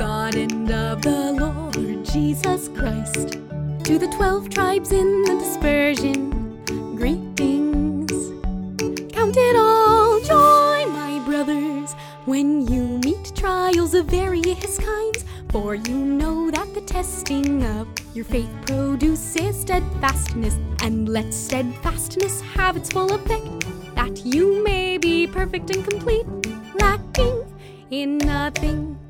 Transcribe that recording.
God and of the Lord Jesus Christ. To the 12 tribes in the dispersion, greetings. Count it all joy, my brothers, when you meet trials of various kinds, for you know that the testing of your faith produces steadfastness, and let steadfastness have its full effect, that you may be perfect and complete, lacking in nothing.